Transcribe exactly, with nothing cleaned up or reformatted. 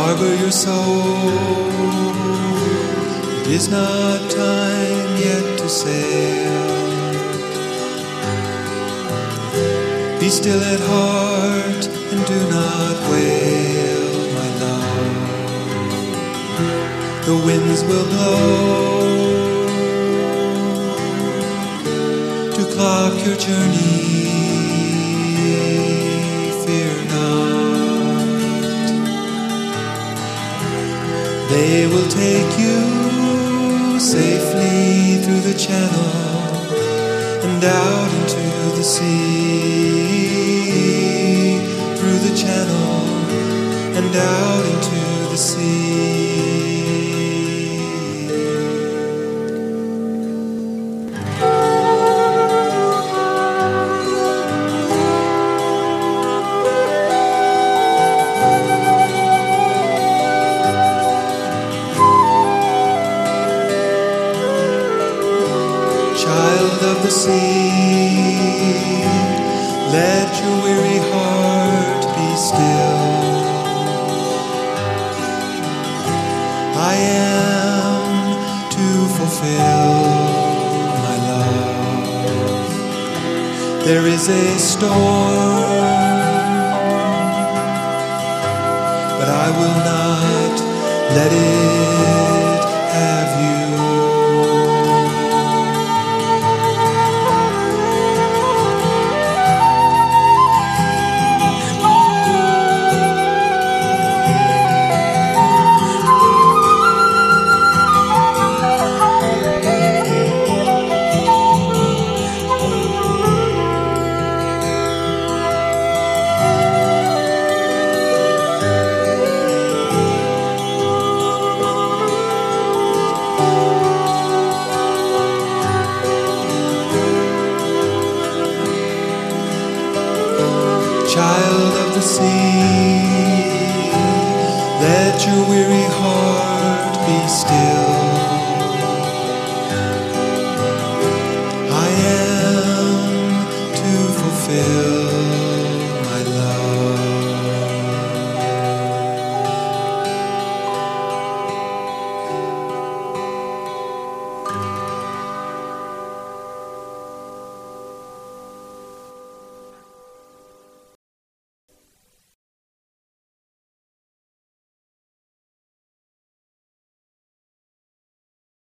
harbor your soul. It is not time yet to sail. Be still at heart and do not wail, my love. The winds will blow to clock your journey. Fear not. They will take you safely through the channel and out into the sea, through the channel and out into the sea. Child of the sea, let your weary heart be still. I am to fulfill my love. There is a storm, but I will not let it have you. Child of the sea, let your weary heart be still.